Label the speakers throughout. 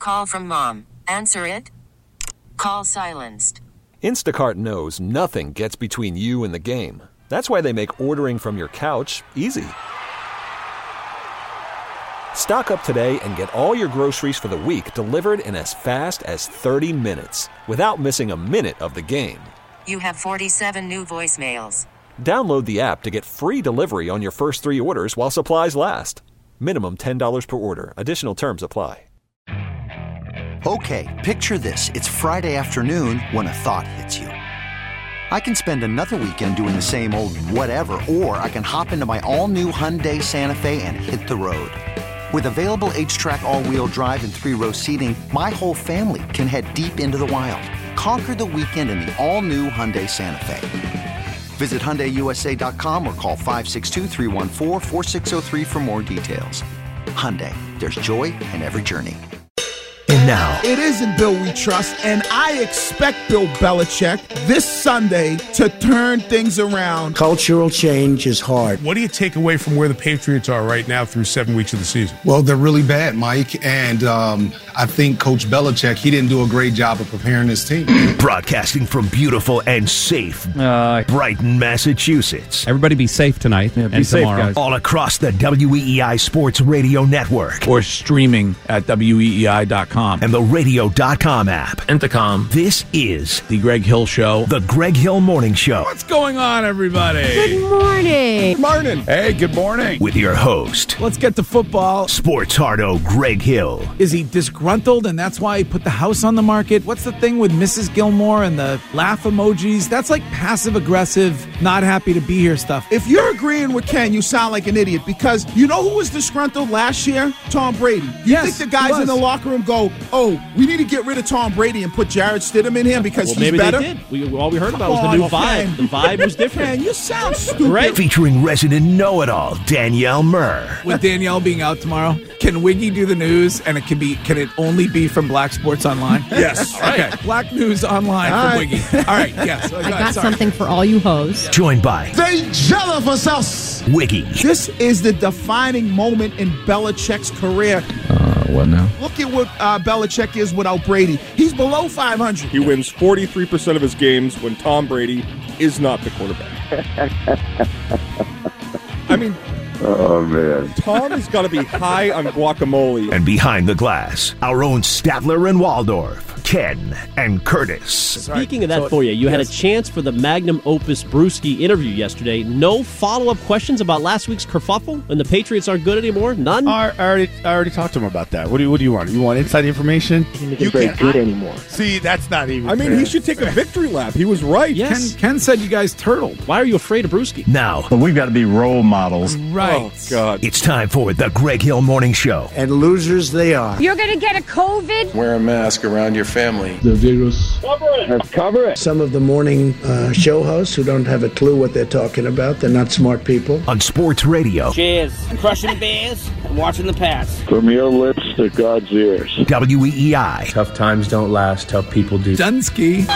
Speaker 1: call from mom. Answer it. Call silenced.
Speaker 2: Instacart knows nothing gets between you and the game. That's why they make ordering from your couch easy. Stock up today and get all your groceries for the week delivered in as fast as 30 minutes without missing a minute of the game.
Speaker 1: You have 47 new voicemails.
Speaker 2: Download the app to get free delivery on your first 3 orders while supplies last. Minimum $10 per order. Additional terms apply.
Speaker 3: Okay, picture this. It's Friday afternoon when a thought hits you. I can spend another weekend doing the same old whatever, or I can hop into my all-new Hyundai Santa Fe and hit the road. With available H-Track all-wheel drive and 3-row seating, my whole family can head deep into the wild. Conquer the weekend in the all-new Hyundai Santa Fe. Visit HyundaiUSA.com or call 562-314-4603 for more details. Hyundai, there's joy in every journey.
Speaker 4: And now,
Speaker 5: it isn't Bill we trust, and I expect Bill Belichick this Sunday to turn things around.
Speaker 4: cultural change is hard.
Speaker 6: What do you take away from where the Patriots are right now through 7 weeks of the season?
Speaker 7: Well, they're really bad, Mike, and I think Coach Belichick, he didn't do a great job of preparing his team.
Speaker 8: Broadcasting from beautiful and safe Brighton, Massachusetts.
Speaker 9: Everybody be safe tonight and tomorrow.
Speaker 8: Guys. All across the WEEI Sports Radio Network.
Speaker 9: Or streaming at weei.com.
Speaker 8: And the radio.com app.
Speaker 9: Intercom.
Speaker 8: This is
Speaker 9: The Greg Hill Show.
Speaker 8: The Greg Hill Morning Show.
Speaker 9: What's going on, everybody?
Speaker 10: Good morning.
Speaker 5: Good morning.
Speaker 9: Hey, good morning.
Speaker 8: With your host,
Speaker 9: Let's get to football.
Speaker 8: Sports Hardo Greg Hill.
Speaker 9: Is he disgruntled and that's why he put the house on the market? What's the thing with Mrs. Gilmore and the laugh emojis? That's like passive-aggressive, not happy to be here stuff.
Speaker 5: If you're agreeing with Ken, you sound like an idiot, because you know who was disgruntled last year? Tom Brady. You think the guys in the locker room go, oh, we need to get rid of Tom Brady and put Jarrett Stidham in here because he's
Speaker 11: maybe
Speaker 5: better?
Speaker 11: They did. All we heard about was the new vibe. The vibe was different.
Speaker 5: Man, you sound stupid.
Speaker 11: Right?
Speaker 8: Featuring resident know-it-all Danielle Murr.
Speaker 9: With Danielle being out tomorrow, can Wiggy do the news and can it only be from Black Sports Online?
Speaker 5: Yes.
Speaker 9: Okay. Black News Online from Wiggy. All right, yes.
Speaker 10: I got something for all you hoes.
Speaker 8: Joined by
Speaker 5: They jealous us.
Speaker 8: Wiggy.
Speaker 5: This is the defining moment in Belichick's career.
Speaker 9: What now?
Speaker 5: Look at what Belichick is without Brady. He's below 500.
Speaker 12: He wins 43% of his games when Tom Brady is not the quarterback. I mean,
Speaker 13: oh, man.
Speaker 12: Tom has got to be high on guacamole.
Speaker 8: And behind the glass, our own Statler and Waldorf, Ken and Curtis.
Speaker 11: Speaking of that for you, you had a chance for the Magnum Opus Brewski interview yesterday. No follow-up questions about last week's kerfuffle, and the Patriots aren't good anymore? None?
Speaker 14: I already talked to him about that. What do you want? You want inside information?
Speaker 13: He's very good anymore.
Speaker 14: See, that's not even
Speaker 12: I mean,
Speaker 14: fair.
Speaker 12: he should take a victory lap. He was right.
Speaker 11: Yes.
Speaker 9: Ken said you guys turtled.
Speaker 11: Why are you afraid of Brewski?
Speaker 8: Now,
Speaker 14: But we've got to be role models.
Speaker 9: Right.
Speaker 12: Oh, God.
Speaker 8: it's time for the Greg Hill Morning Show.
Speaker 4: And losers they are.
Speaker 10: You're going to get a COVID?
Speaker 7: Wear a mask around your family.
Speaker 13: The virus. Cover it.
Speaker 4: Some of the morning show hosts who don't have a clue what they're talking about. They're not smart people.
Speaker 8: On Sports Radio,
Speaker 15: Cheers. Crushing the Bears and watching the Pats.
Speaker 13: From your lips to God's ears.
Speaker 8: WEEI.
Speaker 16: Tough times don't last, tough people do.
Speaker 9: Dunsky.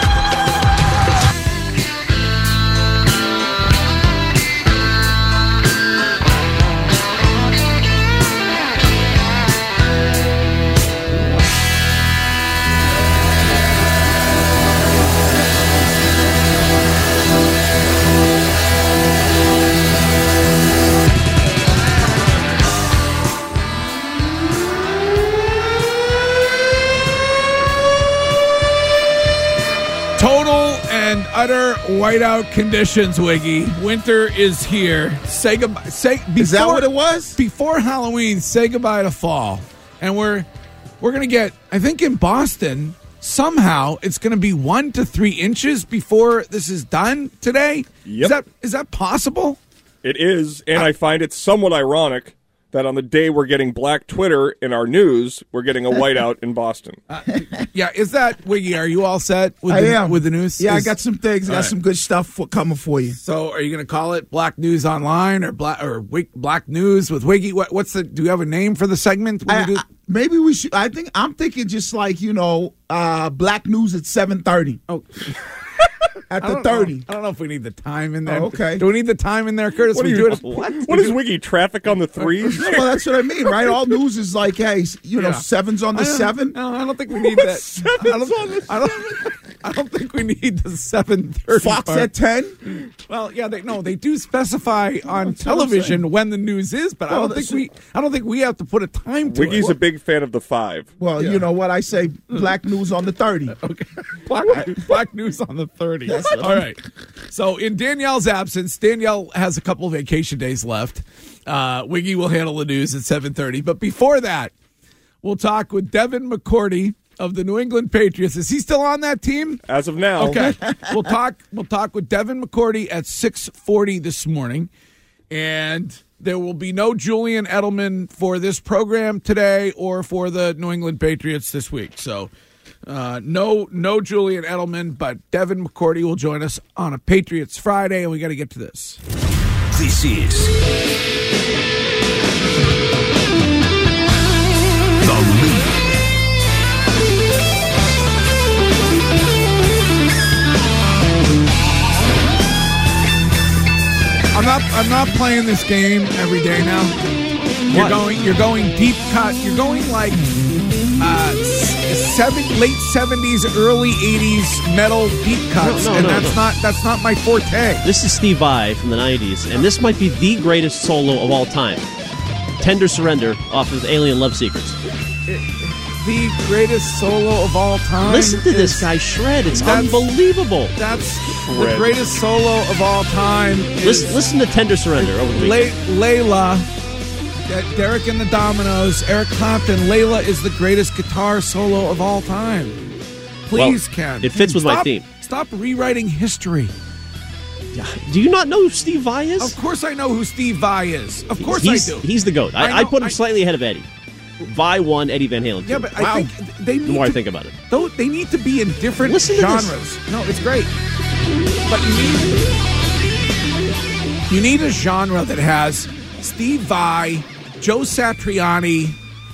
Speaker 9: Utter whiteout conditions, Wiggy. Winter is here. Say goodbye.
Speaker 5: Is that what it was?
Speaker 9: Before Halloween, say goodbye to fall. And we're gonna get, I think in Boston, somehow it's gonna be 1 to 3 inches before this is done today.
Speaker 12: Yep.
Speaker 9: Is that possible?
Speaker 12: It is, and I find it somewhat ironic that on the day we're getting Black Twitter in our news, we're getting a whiteout in Boston.
Speaker 9: Yeah, is that, Wiggy, are you all set with with the news?
Speaker 5: Yeah, I got some things. I got some good stuff coming for you.
Speaker 9: So are you going to call it Black News Online or Black News with Wiggy? What's the? Do you have a name for the segment?
Speaker 5: Maybe we should. I'm thinking just like, Black News at 7:30.
Speaker 9: Oh.
Speaker 5: At the 30.
Speaker 9: I don't know if we need the time in there.
Speaker 5: Oh, okay.
Speaker 9: Do we need the time in there, Curtis?
Speaker 12: What is Wiggy, traffic on the threes?
Speaker 5: Well, that's what I mean, right? All news is like, hey, sevens on the 7.
Speaker 9: No, I don't think we need that. I don't think we need the 7:30.
Speaker 5: Fox
Speaker 9: part.
Speaker 5: at 10.
Speaker 9: Well, yeah, they do specify on television when the news is, but I don't think we have to put a time to
Speaker 12: Wiggy's
Speaker 9: it.
Speaker 12: a big fan of the 5.
Speaker 5: Well, you know what I say? Black news on the 30.
Speaker 9: Okay. Black news on the 30. Yes. All right. So in Danielle's absence, Danielle has a couple of vacation days left. Wiggy will handle the news at 7:30. But before that, we'll talk with Devin McCourty of the New England Patriots. Is he still on that team?
Speaker 12: As of now.
Speaker 9: Okay. We'll talk with Devin McCourty at 6:40 this morning. And there will be no Julian Edelman for this program today or for the New England Patriots this week. So no Julian Edelman, but Devin McCourty will join us on a Patriots Friday, and we got to get to this.
Speaker 8: This is The Lead.
Speaker 9: I'm not playing this game every day now. You're going deep cut. You're going like late 70s, early 80s metal deep cuts, that's not my forte.
Speaker 11: This is Steve Vai from the 90s, and this might be the greatest solo of all time. Tender Surrender off of Alien Love Secrets.
Speaker 9: The greatest solo of all time.
Speaker 11: Listen to this guy shred. It's unbelievable.
Speaker 9: That's the greatest solo of all time.
Speaker 11: Listen to Tender Surrender over the weekend.
Speaker 9: Layla, Derek and the Dominoes, Eric Clapton. Layla is the greatest guitar solo of all time. Please, Ken.
Speaker 11: It fits with my theme.
Speaker 9: Stop rewriting history.
Speaker 11: Do you not know who Steve Vai is?
Speaker 9: Of course I know who Steve Vai is. Of course I do.
Speaker 11: He's the GOAT. I put him slightly ahead of Eddie. Vai 1, Eddie Van Halen 2.
Speaker 9: Yeah, but I think they need
Speaker 11: the more I think about it.
Speaker 9: They need to be in different genres. No, it's great. But you need a genre that has Steve Vai, Joe Satriani,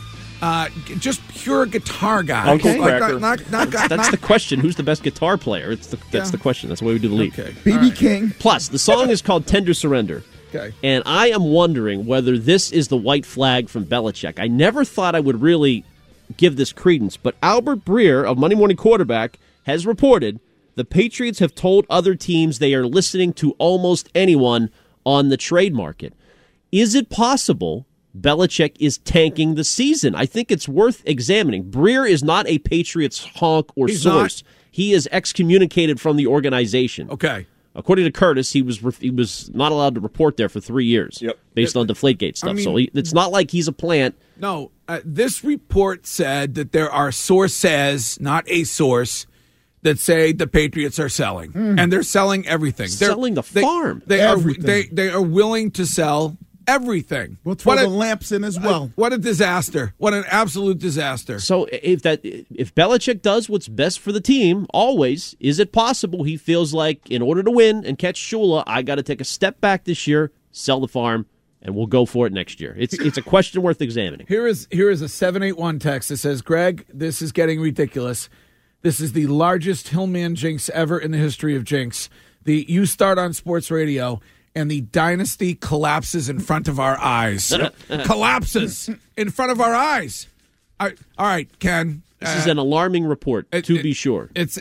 Speaker 9: just pure guitar guy.
Speaker 12: Uncle Cracker.
Speaker 11: That's the question. Who's the best guitar player? That's the question. That's the way we do the lead.
Speaker 9: Okay.
Speaker 5: B.B. King.
Speaker 11: Plus, the song is called Tender Surrender.
Speaker 9: Okay.
Speaker 11: And I am wondering whether this is the white flag from Belichick. I never thought I would really give this credence, but Albert Breer of Monday Morning Quarterback has reported the Patriots have told other teams they are listening to almost anyone on the trade market. Is it possible Belichick is tanking the season? I think it's worth examining. Breer is not a Patriots honk or source. He is excommunicated from the organization.
Speaker 9: Okay.
Speaker 11: According to Curtis, he was not allowed to report there for 3 years based on Deflategate stuff. So it's not like he's a plant.
Speaker 9: No, this report said that there are sources, not a source, that say the Patriots are selling. And they're selling everything. They're
Speaker 11: selling the farm.
Speaker 9: They are willing to sell everything.
Speaker 5: We'll throw the lamps in as well.
Speaker 9: What a disaster. What an absolute disaster.
Speaker 11: So if Belichick does what's best for the team, always, is it possible he feels like in order to win and catch Shula, I got to take a step back this year, sell the farm, and we'll go for it next year? It's a question worth examining.
Speaker 9: Here is a 781 text that says, Greg, this is getting ridiculous. This is the largest Hillman jinx ever in the history of jinx. You start on sports radio, and the dynasty collapses in front of our eyes. Collapses in front of our eyes. All right, Ken.
Speaker 11: This is an alarming report, to be sure.
Speaker 9: It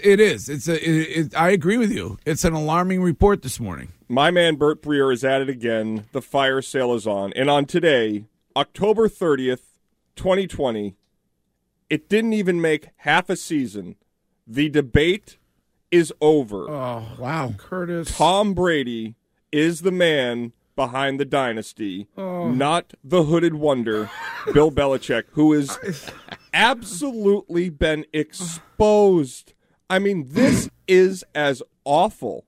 Speaker 9: is. I agree with you. It's an alarming report this morning.
Speaker 12: My man Bert Breer is at it again. The fire sale is on. And on today, October 30th, 2020, it didn't even make half a season. The debate is over.
Speaker 9: Oh, wow. Curtis.
Speaker 12: Tom Brady is the man behind the dynasty, not the hooded wonder, Bill Belichick, who has absolutely been exposed. I mean, this is as awful.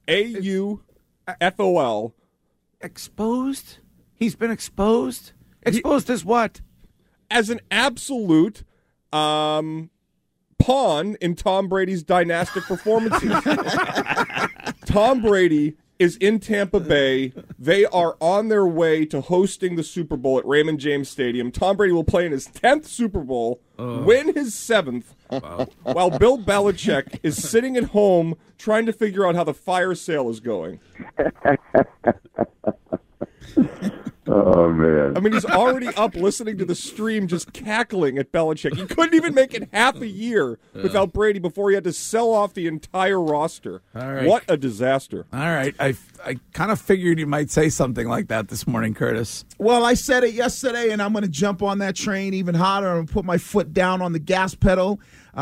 Speaker 12: AUFOL.
Speaker 9: Exposed? He's been exposed? Exposed as what?
Speaker 12: As an absolute pawn in Tom Brady's dynastic performances. Tom Brady is in Tampa Bay. They are on their way to hosting the Super Bowl at Raymond James Stadium. Tom Brady will play in his 10th Super Bowl, win his 7th, while Bill Belichick is sitting at home trying to figure out how the fire sale is going.
Speaker 13: Oh, man.
Speaker 12: I mean, he's already up listening to the stream just cackling at Belichick. He couldn't even make it half a year without Brady before he had to sell off the entire roster.
Speaker 9: All right.
Speaker 12: What a disaster.
Speaker 9: All right. I kind of figured you might say something like that this morning, Curtis.
Speaker 5: Well, I said it yesterday, and I'm going to jump on that train even harder and put my foot down on the gas pedal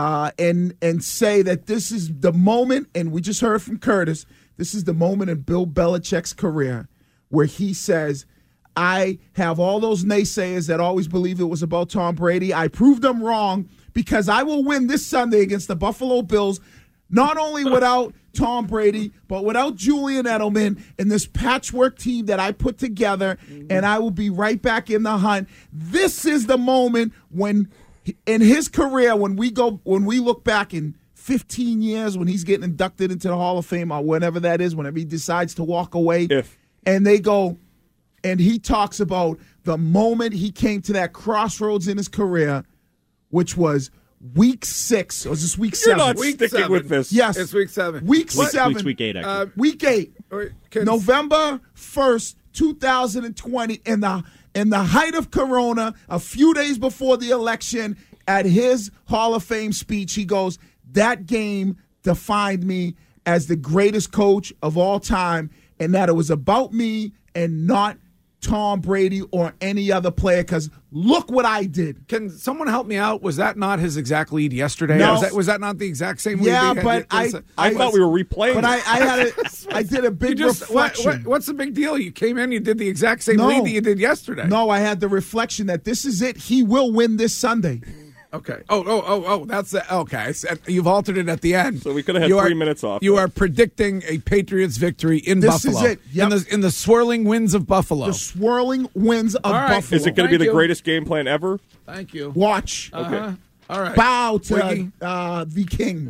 Speaker 5: and say that this is the moment, and we just heard from Curtis, this is the moment in Bill Belichick's career where he says, I have all those naysayers that always believe it was about Tom Brady. I proved them wrong because I will win this Sunday against the Buffalo Bills, not only without Tom Brady, but without Julian Edelman and this patchwork team that I put together, and I will be right back in the hunt. This is the moment when, in his career, when we look back in 15 years, when he's getting inducted into the Hall of Fame or whenever that is, whenever he decides to walk away, and they go, and he talks about the moment he came to that crossroads in his career, which was week 6. Or was this week 7?
Speaker 12: You're not sticking with this.
Speaker 5: Yes.
Speaker 9: It's week 7.
Speaker 5: Week 7.
Speaker 11: It's week 8, actually.
Speaker 5: Week 8. November 1st, 2020, in the height of Corona, a few days before the election, at his Hall of Fame speech, he goes, that game defined me as the greatest coach of all time, and that it was about me and not Tom Brady or any other player, because look what I did.
Speaker 9: Can someone help me out? Was that not his exact lead yesterday?
Speaker 5: No.
Speaker 9: Was that not the exact same lead?
Speaker 5: Yeah, but I
Speaker 12: thought we were replaying.
Speaker 5: But I did a big reflection.
Speaker 9: What's the big deal? You came in, you did the exact same lead that you did yesterday.
Speaker 5: No, I had the reflection that this is it. He will win this Sunday.
Speaker 9: Okay. Oh, that's it. Okay. You've altered it at the end.
Speaker 12: So we could have had 3 minutes off.
Speaker 9: You are predicting a Patriots victory in Buffalo.
Speaker 5: This is it. Yep.
Speaker 9: In the swirling winds of Buffalo.
Speaker 5: The swirling winds of Buffalo.
Speaker 12: Is it going to be the greatest game plan ever?
Speaker 9: Thank you.
Speaker 5: Watch.
Speaker 12: Okay.
Speaker 9: All right.
Speaker 5: Bow to the king.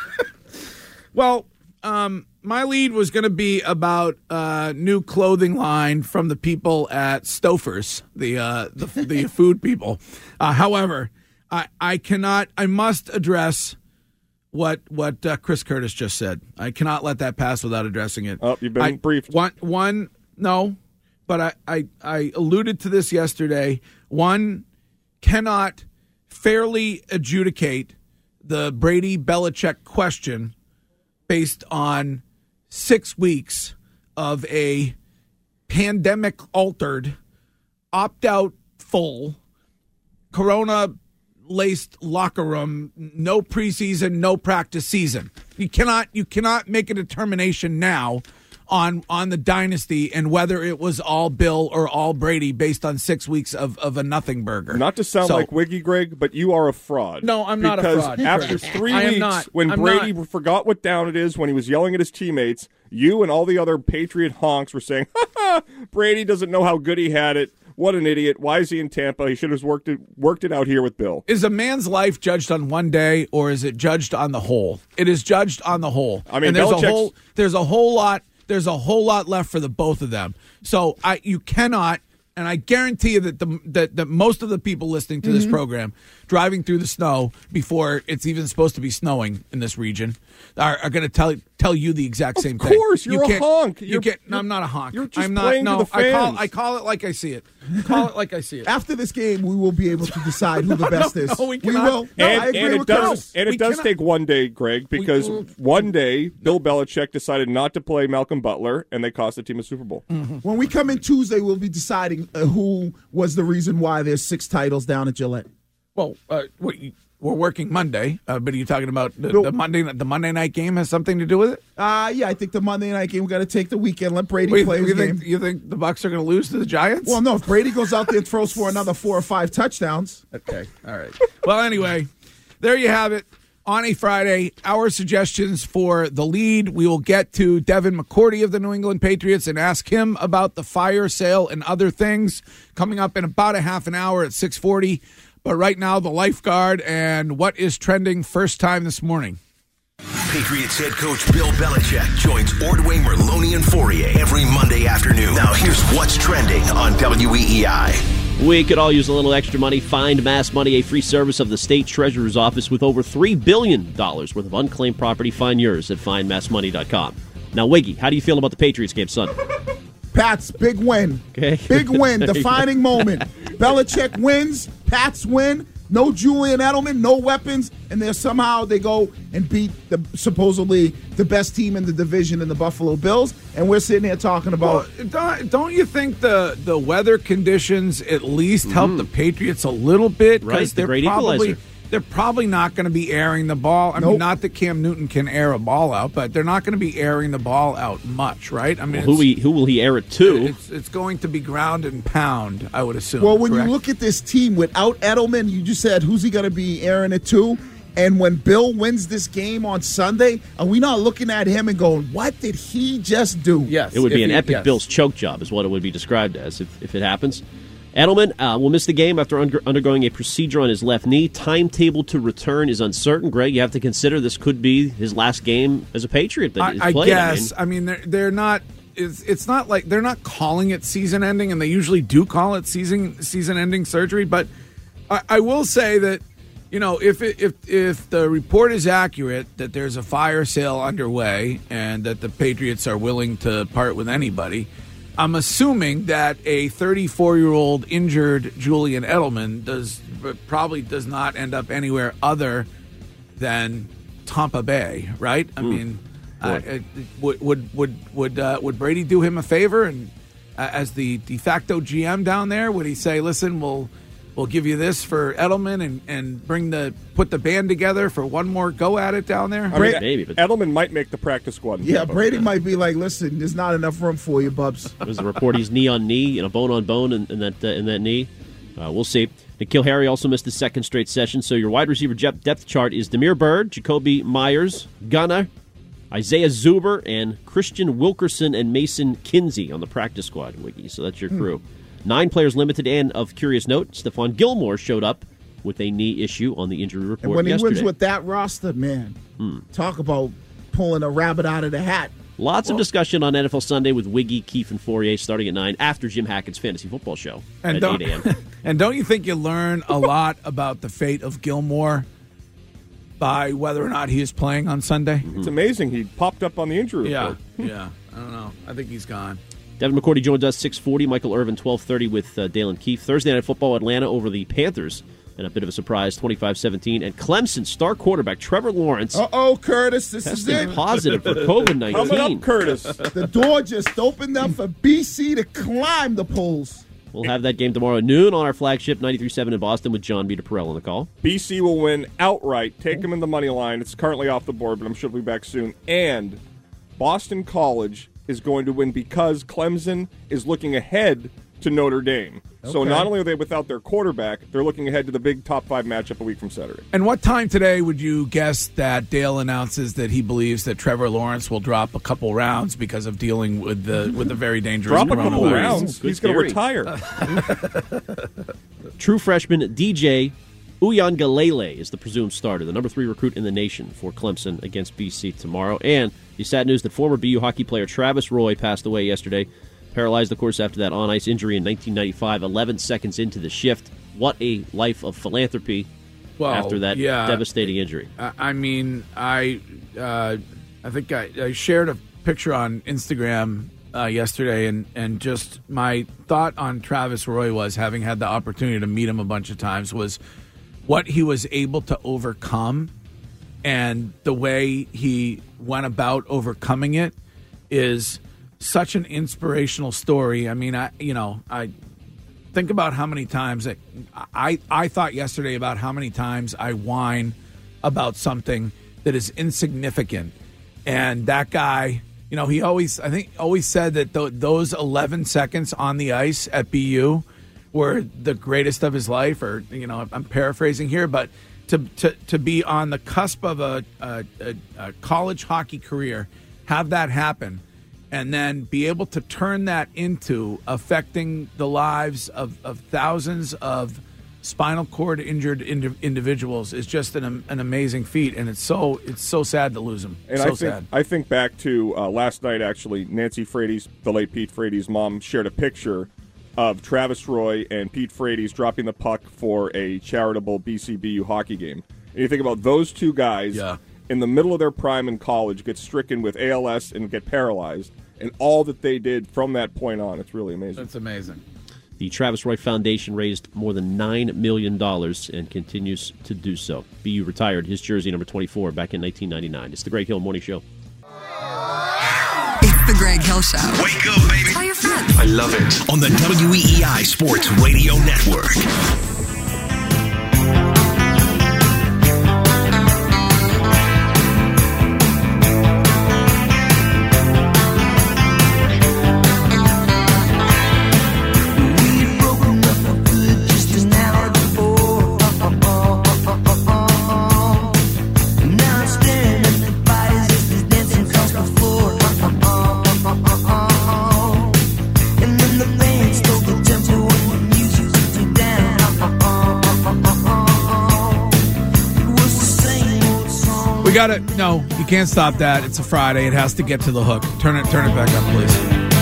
Speaker 9: Well, my lead was going to be about new clothing line from the people at Stouffer's, the food people. However, I must address what Chris Curtis just said. I cannot let that pass without addressing it.
Speaker 12: Oh, you've been briefed.
Speaker 9: No, but I alluded to this yesterday. One cannot fairly adjudicate the Brady-Belichick question based on 6 weeks of a pandemic-altered, opt-out full, Corona-laced locker room, no preseason, no practice season. You cannot make a determination now on the dynasty and whether it was all Bill or all Brady based on 6 weeks of a nothing burger.
Speaker 12: Not to sound like Wiggy, Greg, but you are a fraud.
Speaker 9: No, I'm not a fraud.
Speaker 12: Because after 3 weeks, when Brady forgot what down it is, when he was yelling at his teammates, you and all the other Patriot honks were saying, ha, Brady doesn't know how good he had it. What an idiot. Why is he in Tampa? He should have worked it out here with Bill.
Speaker 9: Is a man's life judged on one day, or is it judged on the whole? It is judged on the whole.
Speaker 12: I mean,
Speaker 9: and there's a whole lot left for the both of them. So you cannot, and I guarantee you that most of the people listening to this program, driving through the snow before it's even supposed to be snowing in this region, are going to tell you the exact same thing.
Speaker 12: Of course, you're a honk.
Speaker 9: No, I'm not a honk.
Speaker 12: You're just
Speaker 9: I'm not.
Speaker 12: playing
Speaker 9: No,
Speaker 12: to the fans.
Speaker 9: I call it like I see it. Call it like I see it.
Speaker 5: After this game, we will be able to decide who the best is.
Speaker 9: No, we
Speaker 5: will.
Speaker 9: No,
Speaker 5: I agree with Chris.
Speaker 12: And it does take one day, Greg, because one day Bill Belichick decided not to play Malcolm Butler, and they cost the team a Super Bowl.
Speaker 5: Mm-hmm. When we come in Tuesday, we'll be deciding who was the reason why there's 6 titles down at Gillette.
Speaker 9: Well, we're working Monday, but are you talking about the Monday night game has something to do with it?
Speaker 5: Yeah, I think the Monday night game, we got to take the weekend, let Brady play his game.
Speaker 9: You think the Bucs are going to lose to the Giants?
Speaker 5: Well, no, if Brady goes out there and throws for another 4 or 5 touchdowns.
Speaker 9: Okay, all right. Well, anyway, there you have it. On a Friday, our suggestions for the lead. We will get to Devin McCourty of the New England Patriots and ask him about the fire sale and other things coming up in about a half an hour at 6:40. But right now, the lifeguard and what is trending first time this morning.
Speaker 8: Patriots head coach Bill Belichick joins Ordway, Merloni, and Fourier every Monday afternoon. Now here's what's trending on WEEI.
Speaker 11: We could all use a little extra money. Find Mass Money, a free service of the state treasurer's office with over $3 billion worth of unclaimed property. Find yours at findmassmoney.com. Now, Wiggy, how do you feel about the Patriots game Sunday?
Speaker 5: Pats, big win.
Speaker 11: Okay.
Speaker 5: Big win, defining moment. Belichick wins, Pats win, no Julian Edelman, no weapons, and then somehow they go and beat supposedly the best team in the division in the Buffalo Bills, and we're sitting here talking about...
Speaker 9: Well, don't you think the weather conditions at least help the Patriots a little bit?
Speaker 11: Right, the great equalizer.
Speaker 9: They're probably not going to be airing the ball. I mean, not that Cam Newton can air a ball out, but they're not going to be airing the ball out much, right? I mean,
Speaker 11: who will he air it to?
Speaker 9: It's going to be ground and pound, I would assume.
Speaker 5: Well, when
Speaker 9: correct?
Speaker 5: you look at this team without Edelman, you just said, who's he going to be airing it to? And when Bill wins this game on Sunday, are we not looking at him and going, what did he just do?
Speaker 9: Yes.
Speaker 11: It would be an epic Bills choke job is what it would be described as if it happens. Edelman will miss the game after undergoing a procedure on his left knee. Timetable to return is uncertain. Greg, you have to consider this could be his last game as a Patriot that he's played.
Speaker 9: I guess. I mean, they're not. It's not like they're not calling it season ending, and they usually do call it season ending surgery. But I will say that, you know, if the report is accurate that there's a fire sale underway and that the Patriots are willing to part with anybody, I'm assuming that a 34-year-old injured Julian Edelman probably does not end up anywhere other than Tampa Bay, right? I mean, would Brady do him a favor and as the de facto GM down there? Would he say, "Listen, we'll give you this for Edelman and put the band together for one more go at it down there"?
Speaker 12: I mean, maybe, but Edelman might make the practice squad.
Speaker 5: Yeah, Brady might be like, "Listen, there's not enough room for you, Bubs."
Speaker 11: There's a report he's knee on knee, bone on bone in that knee. We'll see. N'Keal Harry also missed the second straight session. So your wide receiver depth chart is Damiere Byrd, Jacoby Myers, Gunnar, Isaiah Zuber, and Christian Wilkerson and Mason Kinsey on the practice squad, Wiggy. So that's your crew. 9 players limited, and of curious note, Stephon Gilmore showed up with a knee issue on the injury report
Speaker 5: and when
Speaker 11: yesterday.
Speaker 5: he wins with that roster, man, talk about pulling a rabbit out of the hat.
Speaker 11: Lots of discussion on NFL Sunday with Wiggy, Keefe, and Fourier starting at 9 after Jim Hackett's Fantasy Football Show at 8 a.m.
Speaker 9: And don't you think you learn a lot about the fate of Gilmore by whether or not he is playing on Sunday?
Speaker 12: It's amazing. He popped up on the injury report.
Speaker 9: Yeah. I don't know. I think he's gone.
Speaker 11: Devin McCourty joins us 6:40. Michael Irvin 12:30 with Dale and Keefe. Thursday Night Football, Atlanta over the Panthers. And a bit of a surprise, 25-17. And Clemson star quarterback Trevor Lawrence.
Speaker 5: Curtis, this is it.
Speaker 11: Positive for COVID-19.
Speaker 12: Coming up, Curtis.
Speaker 5: The door just opened up for BC to climb the polls.
Speaker 11: We'll have that game tomorrow at noon on our flagship 93.7 in Boston with John Peter Perrell on the call.
Speaker 12: BC will win outright. Take them in the money line. It's currently off the board, but I'm sure it'll be back soon. And Boston College is going to win because Clemson is looking ahead to Notre Dame. Okay. So not only are they without their quarterback, they're looking ahead to the big top 5 matchup a week from Saturday.
Speaker 9: And what time today would you guess that Dale announces that he believes that Trevor Lawrence will drop a couple rounds because of dealing with the very dangerous
Speaker 12: drop a couple
Speaker 9: coronavirus?
Speaker 12: rounds? He's going to retire.
Speaker 11: True freshman DJ Uiagalelei is the presumed starter, the number 3 recruit in the nation for Clemson against BC tomorrow. And the sad news that former BU hockey player Travis Roy passed away yesterday. Paralyzed, of course, after that on-ice injury in 1995, 11 seconds into the shift. What a life of philanthropy after that devastating injury.
Speaker 9: I mean, I think I shared a picture on Instagram yesterday, and just my thought on Travis Roy was, having had the opportunity to meet him a bunch of times, was what he was able to overcome, and the way he went about overcoming it is such an inspirational story. I mean, I think about how many times I thought yesterday about how many times I whine about something that is insignificant, and that guy, he always said that those 11 seconds on the ice at BU were the greatest of his life, or I'm paraphrasing here, but to be on the cusp of a college hockey career, have that happen, and then be able to turn that into affecting the lives of thousands of spinal cord injured individuals is just an amazing feat, and it's so sad to lose him.
Speaker 12: And
Speaker 9: sad.
Speaker 12: I think back to last night, actually, Nancy Frady's, the late Pete Frady's mom, shared a picture of Travis Roy and Pete Frady's dropping the puck for a charitable BCBU hockey game. And you think about those two guys in the middle of their prime in college, get stricken with ALS and get paralyzed, and all that they did from that point on. It's really amazing.
Speaker 9: That's amazing.
Speaker 11: The Travis Roy Foundation raised more than $9 million and continues to do so. BU retired his jersey number 24 back in 1999. It's the Greg Hill Morning Show.
Speaker 17: It's the Greg Hill Show.
Speaker 8: Wake up, baby.
Speaker 17: Tell your friends.
Speaker 8: I love it. On the WEEI Sports Radio Network.
Speaker 9: We got it. No, you can't stop that. It's a Friday. It has to get to the hook. Turn it back up, please.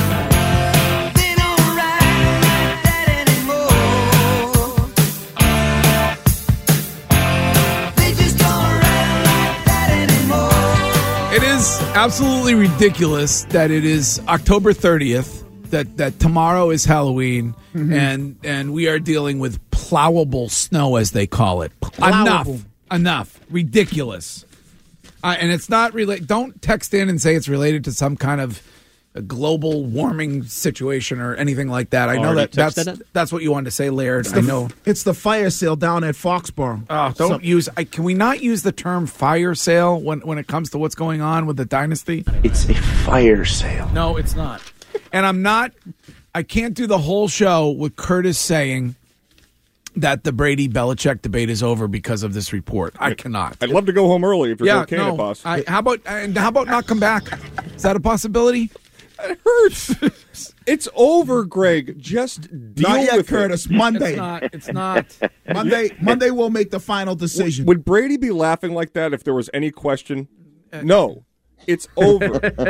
Speaker 9: It is absolutely ridiculous that it is October 30th, that tomorrow is Halloween, and we are dealing with plowable snow, as they call it. Enough. Ridiculous. And it's not related. Don't text in and say it's related to some kind of a global warming situation or anything like that. I know that's what you wanted to say, Laird. I know
Speaker 5: it's the fire sale down at Foxborough.
Speaker 9: Oh, don't use. Can we not use the term fire sale when it comes to what's going on with the dynasty?
Speaker 14: It's a fire sale.
Speaker 9: No, it's not. And I can't do the whole show with Curtis saying that the Brady-Belichick debate is over because of this report. I cannot.
Speaker 12: I'd love to go home early if you're okay, boss.
Speaker 9: How about not come back? Is that a possibility?
Speaker 12: It hurts. It's over, Greg. Just deal
Speaker 5: not yet,
Speaker 12: with
Speaker 5: Curtis.
Speaker 12: it.
Speaker 5: Monday.
Speaker 9: It's not.
Speaker 5: Monday we'll make the final decision.
Speaker 12: Would Brady be laughing like that if there was any question? No. It's over.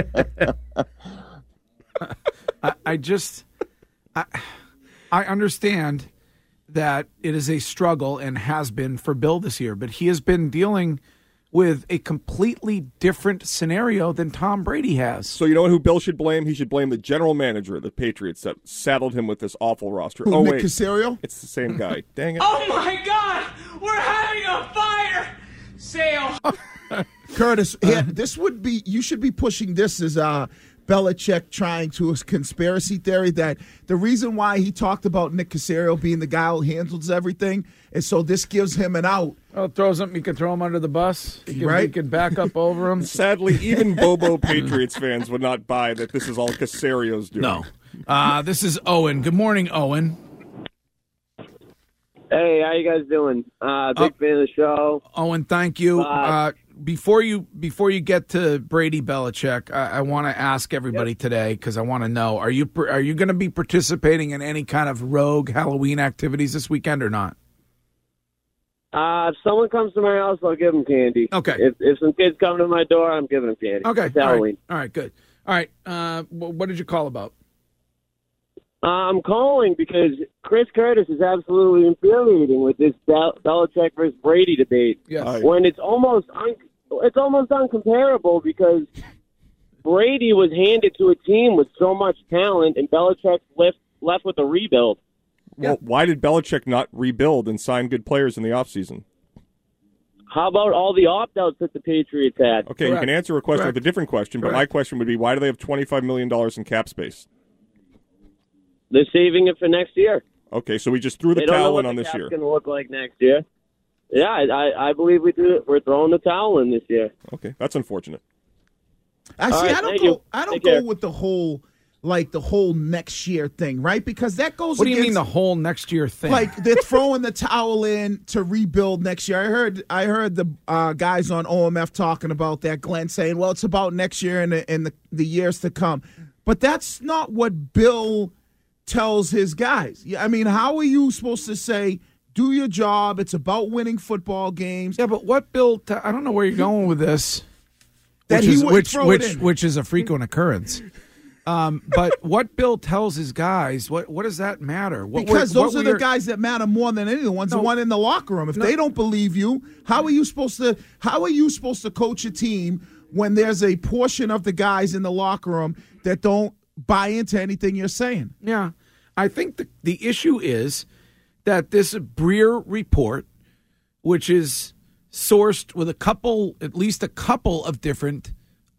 Speaker 9: I understand that it is a struggle and has been for Bill this year, but he has been dealing with a completely different scenario than Tom Brady has.
Speaker 12: So you know who Bill should blame? He should blame the general manager of the Patriots that saddled him with this awful roster.
Speaker 5: Nick Caserio?
Speaker 12: It's the same guy. Dang it.
Speaker 18: Oh my God! We're having a fire sale!
Speaker 5: Curtis, this would be, you should be pushing this as Belichick trying to his conspiracy theory that the reason why he talked about Nick Caserio being the guy who handles everything is so this gives him an out.
Speaker 9: Oh, throws him, you can throw him under the bus. You can back up over him.
Speaker 12: Sadly, even Bobo Patriots fans would not buy that this is all Caserio's doing.
Speaker 9: No. This is Owen. Good morning, Owen.
Speaker 19: Hey, how you guys doing? Big fan of the show.
Speaker 9: Owen, thank you. Before you get to Brady Belichick, I want to ask everybody today because I want to know: are you going to be participating in any kind of rogue Halloween activities this weekend or not?
Speaker 19: If someone comes to my house, I'll give them candy.
Speaker 9: Okay.
Speaker 19: If some kids come to my door, I'm giving them candy.
Speaker 9: Okay.
Speaker 19: It's Halloween.
Speaker 9: All right. Good. All right. What did you call about?
Speaker 19: I'm calling because Chris Curtis is absolutely infuriating with this Belichick versus Brady debate.
Speaker 9: Yes.
Speaker 19: When it's almost uncomparable because Brady was handed to a team with so much talent, and Belichick left with a rebuild.
Speaker 12: Well, why did Belichick not rebuild and sign good players in the offseason?
Speaker 19: How about all the opt-outs that the Patriots had?
Speaker 12: Okay, you can answer a question with a different question, but my question would be, why do they have $25 million in cap space?
Speaker 19: They're saving it for next year.
Speaker 12: Okay, so we just threw the towel in on this year.
Speaker 19: It's going to look like next year. Yeah, I believe we do. We're throwing the towel in this year.
Speaker 12: Okay, that's unfortunate.
Speaker 5: I don't go with the whole next year thing, right? Because that goes.
Speaker 9: What do you mean the whole next year thing?
Speaker 5: Like they're throwing the towel in to rebuild next year. I heard the guys on OMF talking about that. Glenn saying, "Well, it's about next year and the years to come," but that's not what Bill tells his guys. I mean, how are you supposed to say do your job. It's about winning football games.
Speaker 9: Yeah, but what Bill? I don't know where you're going with this.
Speaker 5: That he wouldn't throw it in.
Speaker 9: Which is a frequent occurrence. But what Bill tells his guys, what does that matter?
Speaker 5: Because those are the guys that matter more than any of the ones. The one in the locker room. If they don't believe you, how are you supposed to coach a team when there's a portion of the guys in the locker room that don't buy into anything you're saying?
Speaker 9: Yeah, I think the issue is that this Breer report, which is sourced with at least a couple of different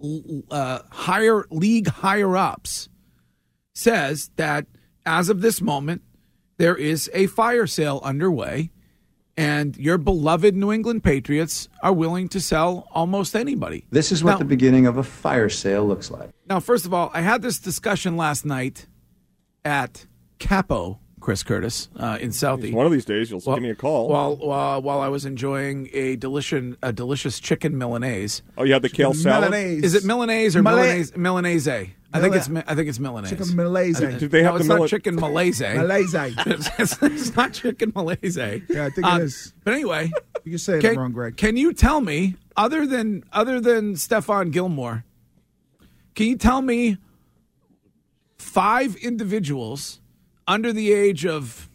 Speaker 9: higher ups, says that as of this moment, there is a fire sale underway, and your beloved New England Patriots are willing to sell almost anybody.
Speaker 17: This is what the beginning of a fire sale looks like.
Speaker 9: Now, first of all, I had this discussion last night at Capo, Chris Curtis, in Southie.
Speaker 12: One of these days, you'll give me a call.
Speaker 9: While I was enjoying a delicious chicken Milanese.
Speaker 12: Oh, you had the kale salad?
Speaker 5: Milanese.
Speaker 9: Is it Milanese or Milanese? I think it's Milanese.
Speaker 5: Chicken Malaise.
Speaker 12: Did they have
Speaker 9: it's not chicken Malaise.
Speaker 5: Malaise.
Speaker 9: It's not chicken Malaise.
Speaker 5: Yeah, I think it is.
Speaker 9: But anyway,
Speaker 5: you can say it wrong, Greg.
Speaker 9: Can you tell me, other than Stephon Gilmore, can you tell me 5 individuals under the age of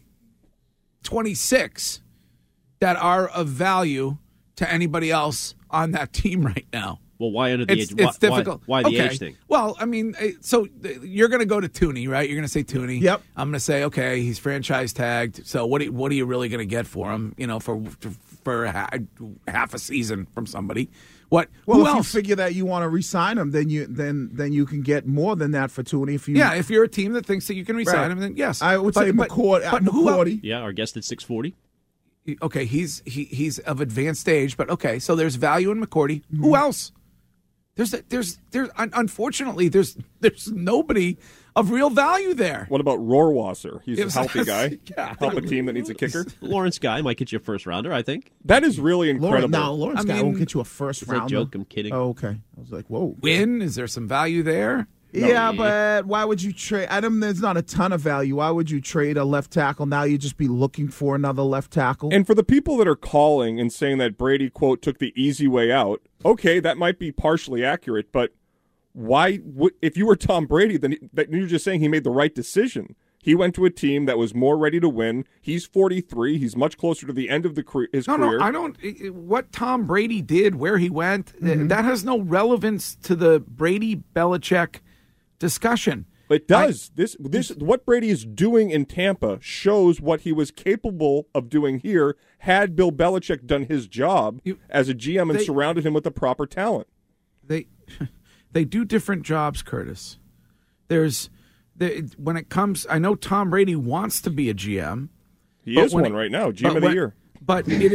Speaker 9: 26 that are of value to anybody else on that team right now?
Speaker 11: Well, why under the age?
Speaker 9: It's difficult.
Speaker 11: Why the age thing?
Speaker 9: Well, I mean, so you're going to go to Tooney, right? You're going to say Tooney.
Speaker 5: Yep.
Speaker 9: I'm going to say, okay, he's franchise tagged. So what are you really going to get for him? You know, for half a season from somebody. What?
Speaker 5: Well,
Speaker 9: who
Speaker 5: if
Speaker 9: else?
Speaker 5: you figure that you want to re-sign him, then you can get more than that for Tooney.
Speaker 9: If you're a team that thinks that you can re-sign him, then yes.
Speaker 5: I would say McCourty.
Speaker 11: Yeah, our guest at 640.
Speaker 9: Okay, he's of advanced age, but okay, so there's value in McCourty. Mm-hmm. Who else? There's unfortunately there's nobody of real value there.
Speaker 12: What about Rohrwasser? He's a healthy guy.
Speaker 9: Yeah,
Speaker 12: help a team that needs a kicker.
Speaker 11: Lawrence Guy might get you a first rounder, I think.
Speaker 12: That is really incredible.
Speaker 5: Lawrence Guy won't get you a first
Speaker 11: it's
Speaker 5: rounder.
Speaker 11: A joke. I'm kidding.
Speaker 5: Oh, okay. I was like, whoa.
Speaker 9: Win? Is there some value there?
Speaker 5: Yeah, but why would you trade? There's not a ton of value. Why would you trade a left tackle? Now you just be looking for another left tackle.
Speaker 12: And for the people that are calling and saying that Brady, quote, took the easy way out, okay, that might be partially accurate, but why if you were Tom Brady, then you're just saying he made the right decision. He went to a team that was more ready to win. He's 43. He's much closer to the end of his career.
Speaker 9: No, I don't. What Tom Brady did, where he went, that has no relevance to the Brady-Belichick discussion.
Speaker 12: It does. This what Brady is doing in Tampa shows what he was capable of doing here had Bill Belichick done his job as a GM and surrounded him with the proper talent.
Speaker 9: They do different jobs, Curtis. When it comes, I know Tom Brady wants to be a GM.
Speaker 12: He is one right now, GM of the year.
Speaker 9: But it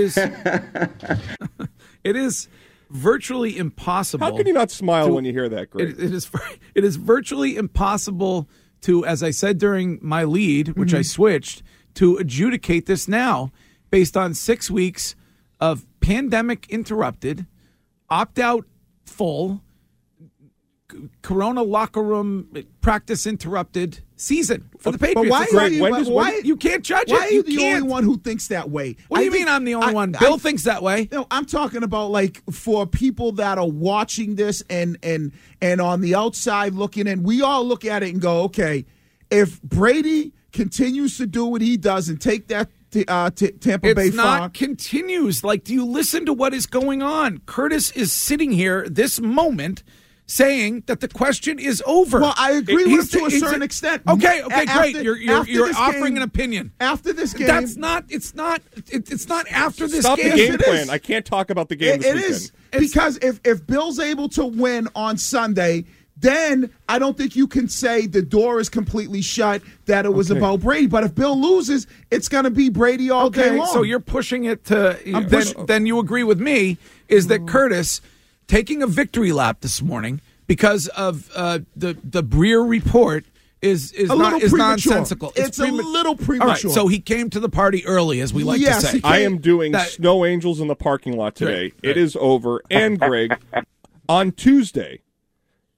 Speaker 9: is virtually impossible.
Speaker 12: How can you not smile when you hear that, Greg?
Speaker 9: It is virtually impossible to, as I said during my lead, which I switched, to adjudicate this now based on 6 weeks of pandemic interrupted, opt-out full, Corona locker room practice interrupted season for the Patriots.
Speaker 5: But why
Speaker 9: you can't judge it?
Speaker 5: Why are you the only one who thinks that way?
Speaker 9: What do you mean I'm the only one? Bill thinks that way.
Speaker 5: No, I'm talking about like for people that are watching this and on the outside looking in. We all look at it and go, okay, if Brady continues to do what he does and take that Tampa Bay
Speaker 9: it's not
Speaker 5: far.
Speaker 9: Continues. Like, do you listen to what is going on? Curtis is sitting here this moment saying that the question is over.
Speaker 5: Well, I agree with him to a certain extent.
Speaker 9: Okay, great. You're offering an opinion.
Speaker 5: After this game.
Speaker 9: It's not after this
Speaker 12: Stop
Speaker 9: game.
Speaker 12: Stop the game plan. I can't talk about the game this weekend.
Speaker 5: It is. Because if Bill's able to win on Sunday, then I don't think you can say the door is completely shut, that it was about Brady. But if Bill loses, it's going to be Brady all day long.
Speaker 9: So you're pushing it to then you agree with me is that Curtis taking a victory lap this morning because of the Breer report is nonsensical.
Speaker 5: It's a little premature.
Speaker 9: All right, so he came to the party early, as we like to say.
Speaker 12: I am doing snow angels in the parking lot today. Right. It is over. And, Greg, on Tuesday,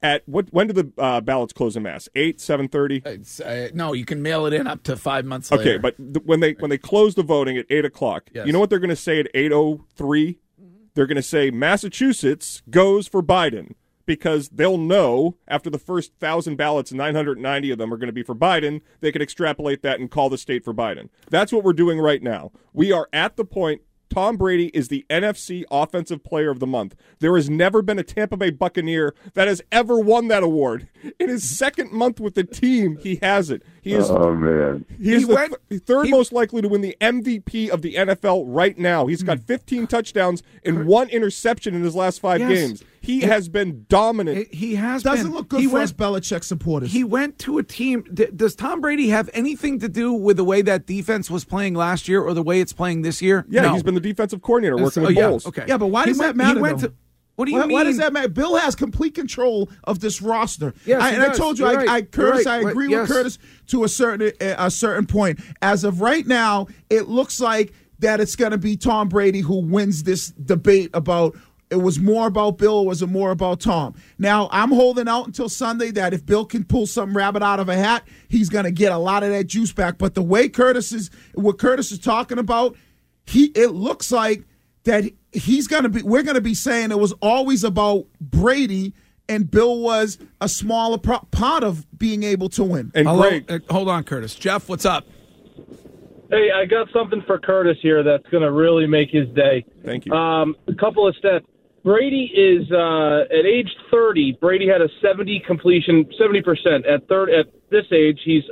Speaker 12: at when do the ballots close in mass? 8, 7:30?
Speaker 9: No, you can mail it in up to 5 months
Speaker 12: Okay,
Speaker 9: later.
Speaker 12: but when they close the voting at 8 o'clock,
Speaker 9: Yes.
Speaker 12: you know what they're going to say at 8:03? They're going to say Massachusetts goes for Biden, because they'll know after the first 1,000 ballots, 990 of them are going to be for Biden. They can extrapolate that and call the state for Biden. That's what we're doing right now. We are at the point. Tom Brady is the NFC Offensive Player of the Month. There has never been a Tampa Bay Buccaneer that has ever won that award. In his second month with the team, he has it. He is,
Speaker 13: Oh, man.
Speaker 12: He is the third most likely to win the MVP of the NFL right now. He's got 15 touchdowns and 1 interception in his last 5 games. He has been dominant.
Speaker 9: He has
Speaker 5: Doesn't
Speaker 9: been.
Speaker 5: look good for us Belichick supporters.
Speaker 9: He went to a team. Does Tom Brady have anything to do with the way that defense was playing last year or the way it's playing this year?
Speaker 12: Yeah,
Speaker 9: No.
Speaker 12: he's been the defensive coordinator working with Bowles.
Speaker 9: Okay.
Speaker 5: Yeah, but why does that matter, though?
Speaker 9: What do you mean?
Speaker 5: Why does that matter? Bill has complete control of this roster.
Speaker 9: Yes, he
Speaker 5: and I
Speaker 9: does.
Speaker 5: told you,
Speaker 9: You're right.
Speaker 5: Curtis,
Speaker 9: You're right.
Speaker 5: I agree
Speaker 9: Yes.
Speaker 5: with Curtis to a certain point. As of right now, it looks like that it's going to be Tom Brady who wins this debate about it was more about Bill or was it more about Tom. Now, I'm holding out until Sunday that if Bill can pull some rabbit out of a hat, he's going to get a lot of that juice back. But the way Curtis is talking about, it looks like that we're going to be saying it was always about Brady and Bill was a smaller part of being able to win.
Speaker 12: And
Speaker 9: hold on, Curtis. Jeff, what's up?
Speaker 20: Hey, I got something for Curtis here that's going to really make his day.
Speaker 12: Thank you.
Speaker 20: A couple of stats. Brady is at age 30. Brady had a 70% completion. At this age, he's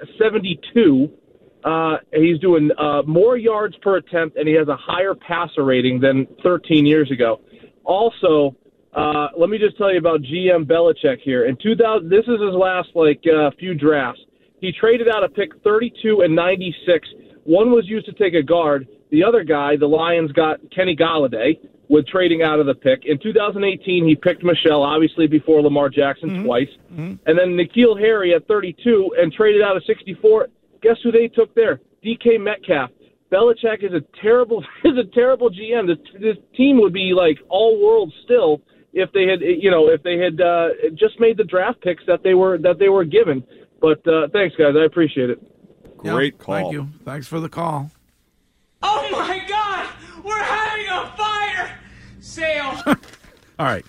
Speaker 20: 72. He's doing more yards per attempt, and he has a higher passer rating than 13 years ago. Also, let me just tell you about GM Belichick here. In 2000, this is his last few drafts. He traded out a pick 32 and 96. One was used to take a guard. The other guy, the Lions got Kenny Golladay with trading out of the pick. In 2018, he picked Michelle, obviously before Lamar Jackson twice. And then N'Keal Harry at 32 and traded out of 64. Guess who they took there? DK Metcalf. Belichick is a terrible GM. This team would be like all world still if they had just made the draft picks that they were given. But thanks, guys. I appreciate it.
Speaker 12: Great call.
Speaker 9: Thank you. Thanks for the call.
Speaker 18: Oh my God! We're having a fire sale.
Speaker 9: All right.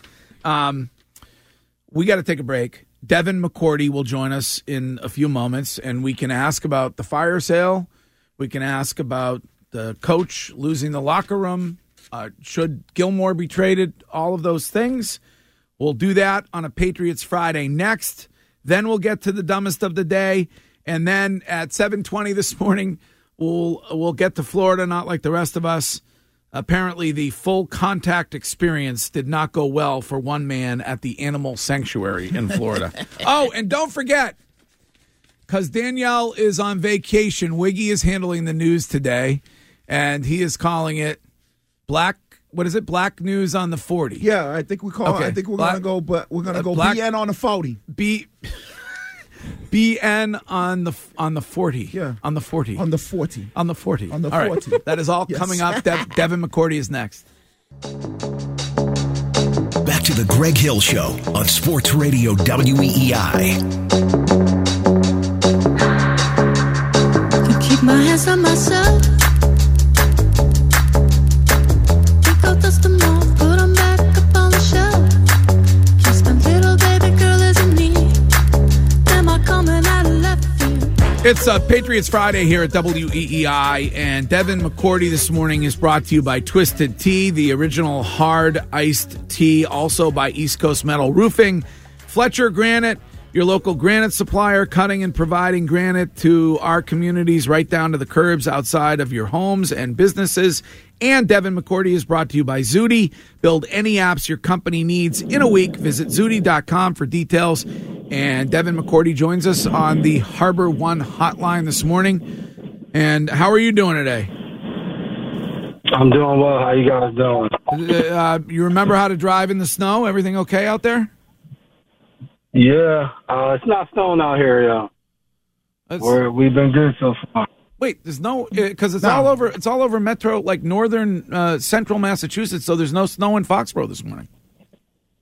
Speaker 9: We got to take a break. Devin McCourty will join us in a few moments, and we can ask about the fire sale. We can ask about the coach losing the locker room. Should Gilmore be traded? All of those things. We'll do that on a Patriots Friday next. Then we'll get to the dumbest of the day. And then at 7:20 this morning, we'll get to Florida, not like the rest of us. Apparently, the full contact experience did not go well for one man at the animal sanctuary in Florida. Oh, and don't forget, because Danielle is on vacation, Wiggy is handling the news today, and he is calling it Black News on the 40.
Speaker 5: Yeah, I think we call it. I think we're going to go, but we're going to go BN on the 40.
Speaker 9: BN on the 40.
Speaker 5: Yeah.
Speaker 9: On the 40.
Speaker 5: On the 40.
Speaker 9: On the 40.
Speaker 5: On the
Speaker 9: All
Speaker 5: 40.
Speaker 9: Right. That is all
Speaker 5: Yes.
Speaker 9: coming up. Devin McCourty is next.
Speaker 8: Back to the Greg Hill Show on Sports Radio WEEI.
Speaker 21: To keep my hands on myself. Pick out dust them all, put them back up on the shelf. Kiss my little baby girl isn't me. Am I coming out of left field?
Speaker 9: It's Patriots Friday here at WEEI, and Devin McCourty this morning is brought to you by Twisted Tea, the original hard iced tea, also by East Coast Metal Roofing, Fletcher Granite, your local granite supplier, cutting and providing granite to our communities right down to the curbs outside of your homes and businesses. And Devin McCourty is brought to you by Zudi. Build any apps your company needs in a week. Visit Zudi.com for details. And Devin McCourty joins us on the Harbor One hotline this morning. And how are you doing today?
Speaker 22: I'm doing well. How you guys doing?
Speaker 9: You remember how to drive in the snow? Everything okay out there?
Speaker 22: Yeah, it's not snowing out here, we've been good so far.
Speaker 9: Wait, there's no because it's all over. It's all over Metro, like northern central Massachusetts. So there's no snow in Foxborough this morning.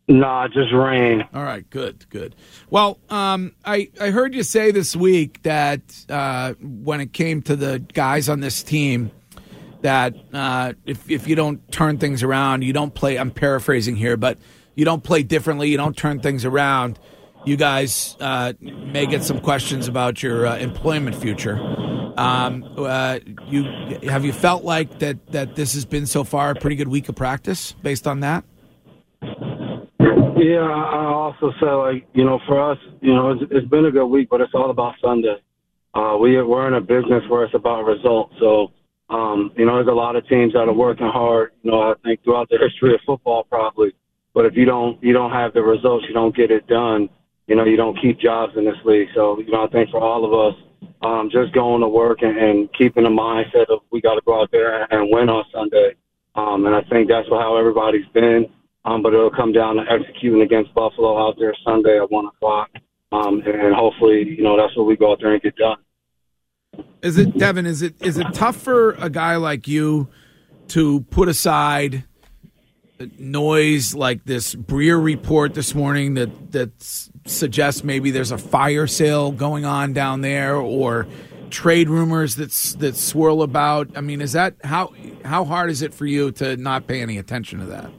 Speaker 22: Nah, just rain.
Speaker 9: All right, good. Well, I heard you say this week that when it came to the guys on this team, that if you don't turn things around, you don't play. I'm paraphrasing here, but you don't play differently. You don't turn things around. You guys may get some questions about your employment future. Have you felt like that this has been so far a pretty good week of practice based on that?
Speaker 22: Yeah, I also say, like, for us, it's been a good week, but it's all about Sunday. We're in a business where it's about results. So, there's a lot of teams that are working hard, I think throughout the history of football probably. But if you don't have the results, you don't get it done, you don't keep jobs in this league. So, I think for all of us, just going to work and keeping the mindset of we got to go out there and win on Sunday. And I think that's how everybody's been. But it'll come down to executing against Buffalo out there Sunday at 1 o'clock. And hopefully, that's what we go out there and get done.
Speaker 9: Is it, Devin, is it tough for a guy like you to put aside noise like this Breer report this morning that suggests maybe there's a fire sale going on down there, or trade rumors that swirl about? I mean, is that how hard is it for you to not pay any attention to that?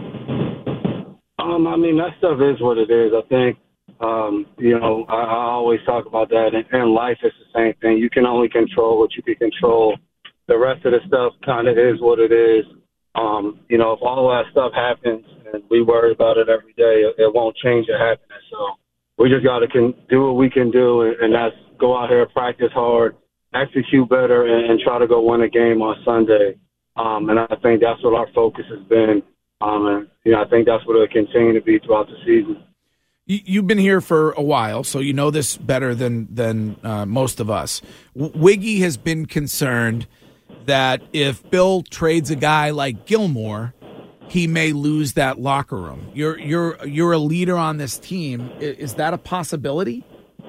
Speaker 22: That stuff is what it is. I think, I always talk about that. In life, it's the same thing. You can only control what you can control. The rest of the stuff kind of is what it is. If all that stuff happens and we worry about it every day, it won't change your happiness. So we just got to do what we can do, and that's go out here, practice hard, execute better, and try to go win a game on Sunday. And I think that's what our focus has been. I think that's what it'll continue to be throughout the season.
Speaker 9: You've been here for a while, so you know this better than most of us. Wiggy has been concerned that if Bill trades a guy like Gilmore, he may lose that locker room. You're a leader on this team. Is that a possibility?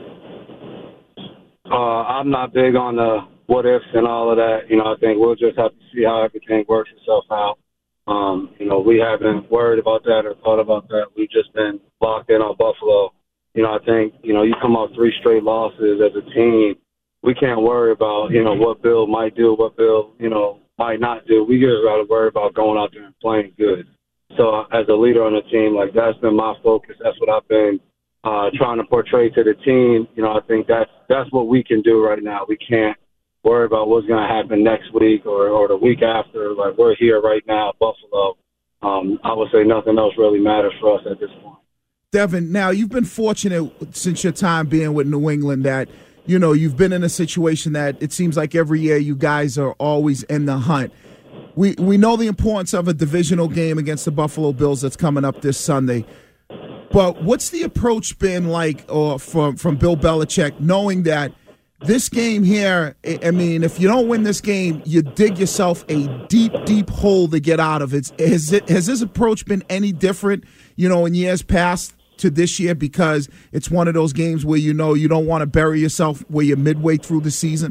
Speaker 22: I'm not big on the what ifs and all of that. I think we'll just have to see how everything works itself out. We haven't worried about that or thought about that. We've just been locked in on Buffalo. I think, you come off 3 straight losses as a team. We can't worry about, what Bill might do, what Bill, might not do. We just got to worry about going out there and playing good. So as a leader on the team, that's been my focus. That's what I've been trying to portray to the team. I think that's what we can do right now. We can't worry about what's going to happen next week or the week after. We're here right now, Buffalo. I would say nothing else really matters for us at this point.
Speaker 5: Devin, now you've been fortunate since your time being with New England that, you've been in a situation that it seems like every year you guys are always in the hunt. We know the importance of a divisional game against the Buffalo Bills that's coming up this Sunday. But what's the approach been like from Bill Belichick, knowing that this game here, if you don't win this game, you dig yourself a deep, deep hole to get out of it. Has this approach been any different, in years past to this year, because it's one of those games where you don't want to bury yourself where you're midway through the season?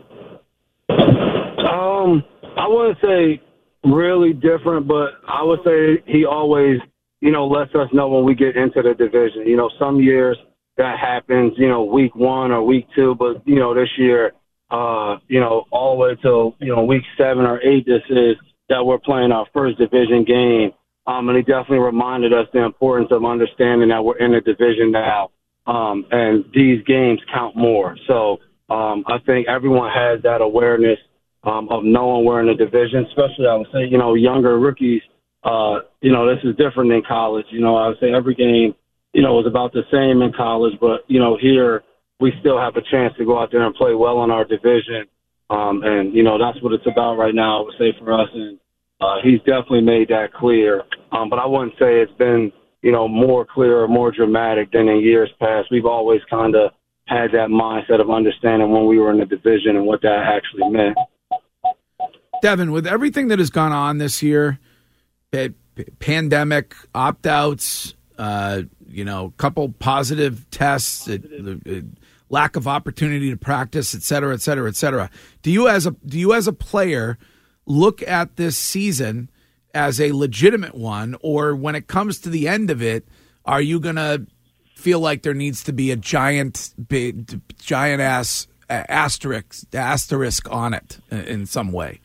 Speaker 22: I wouldn't say really different, but I would say he always, lets us know when we get into the division. Some years that happens, week 1 or week 2, but, this year, all the way till, week 7 or 8, this is that we're playing our first division game. And he definitely reminded us the importance of understanding that we're in a division now, and these games count more. So I think everyone has that awareness of knowing we're in a division, especially, I would say, younger rookies. This is different than college. I would say every game, was about the same in college, but, here we still have a chance to go out there and play well in our division. And that's what it's about right now, I would say, for us. And he's definitely made that clear. But I wouldn't say it's been, more clear or more dramatic than in years past. We've always kind of had that mindset of understanding when we were in the division and what that actually meant.
Speaker 9: Devin, with everything that has gone on this year, pandemic, opt-outs, couple positive tests, lack of opportunity to practice, et cetera, et cetera, et cetera. Do you as a player look at this season as a legitimate one, or when it comes to the end of it, are you going to feel like there needs to be a giant ass asterisk on it in some way?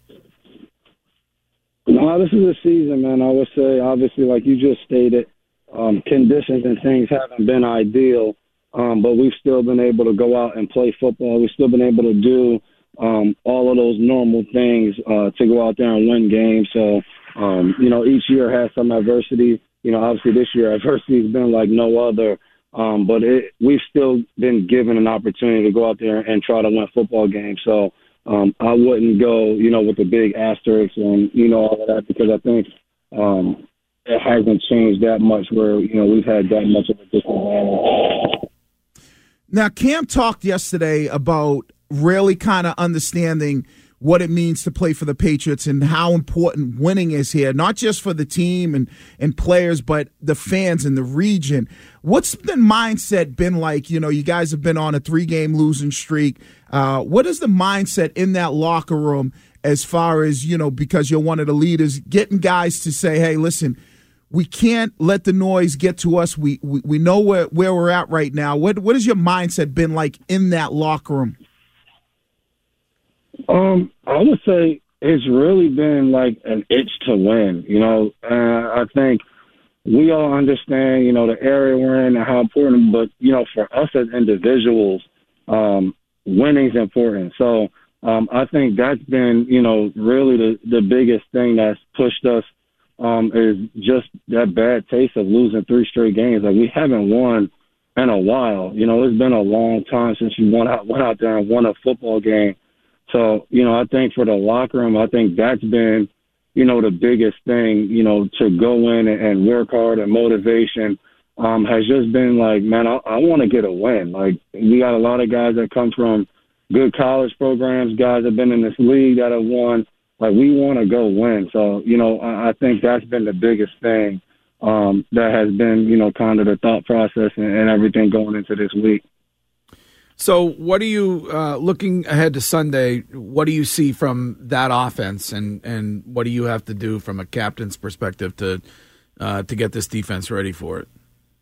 Speaker 22: No, this is a season, man. I would say, obviously, like you just stated, conditions and things haven't been ideal, but we've still been able to go out and play football. We've still been able to do all of those normal things to go out there and win games. So, each year has some adversity. Obviously this year adversity has been like no other. But we've still been given an opportunity to go out there and try to win football games. So I wouldn't go, with the big asterisk and, all of that, because I think it hasn't changed that much where, we've had that much of a disadvantage.
Speaker 5: Now, Cam talked yesterday about really kind of understanding what it means to play for the Patriots and how important winning is here, not just for the team and players, but the fans in the region. What's the mindset been like? You guys have been on a 3-game losing streak. What is the mindset in that locker room as far as, because you're one of the leaders, getting guys to say, hey, listen, we can't let the noise get to us. We know where we're at right now. What has your mindset been like in that locker room?
Speaker 22: I would say it's really been like an itch to win, I think we all understand, the area we're in and how important, but, for us as individuals, winning's important. So, I think that's been, really the biggest thing that's pushed us, is just that bad taste of losing 3 straight games. Like, we haven't won in a while. It's been a long time since we went out there and won a football game. So, I think for the locker room, I think that's been, the biggest thing, to go in and work hard, and motivation has just been like, man, I want to get a win. Like, we got a lot of guys that come from good college programs, guys that have been in this league that have won. Like, we want to go win. So, I think that's been the biggest thing that has been, kind of the thought process and everything going into this week.
Speaker 9: So what do you, looking ahead to Sunday, what do you see from that offense, and what do you have to do from a captain's perspective to get this defense ready for it?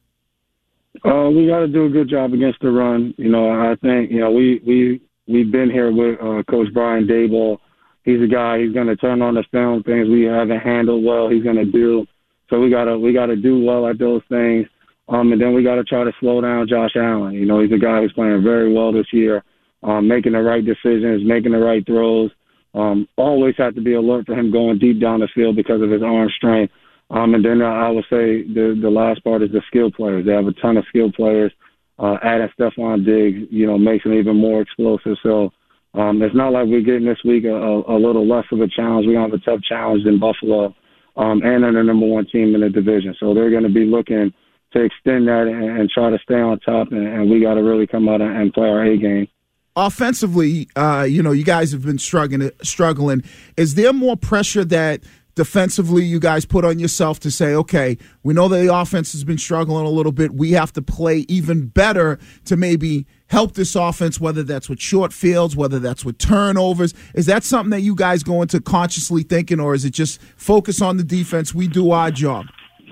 Speaker 22: We got to do a good job against the run. I think, we've been here with Coach Brian Daboll. He's a guy, he's going to turn on the film, things we haven't handled well, he's going to do. So we got to do well at those things. And then we got to try to slow down Josh Allen. He's a guy who's playing very well this year, making the right decisions, making the right throws. Always have to be alert for him going deep down the field because of his arm strength. And then I would say the last part is the skill players. They have a ton of skilled players. Adding Stephon Diggs, makes them even more explosive. So it's not like we're getting this week a little less of a challenge. We have a tough challenge in Buffalo, and they're the number 1 team in the division. So they're going to be looking to extend that and try to stay on top, and we got to really come out and play our A game.
Speaker 5: Offensively, you guys have been struggling. Is there more pressure that defensively you guys put on yourself to say, okay, we know that the offense has been struggling a little bit. We have to play even better to maybe help this offense, whether that's with short fields, whether that's with turnovers. Is that something that you guys go into consciously thinking, or is it just focus on the defense, we do our job?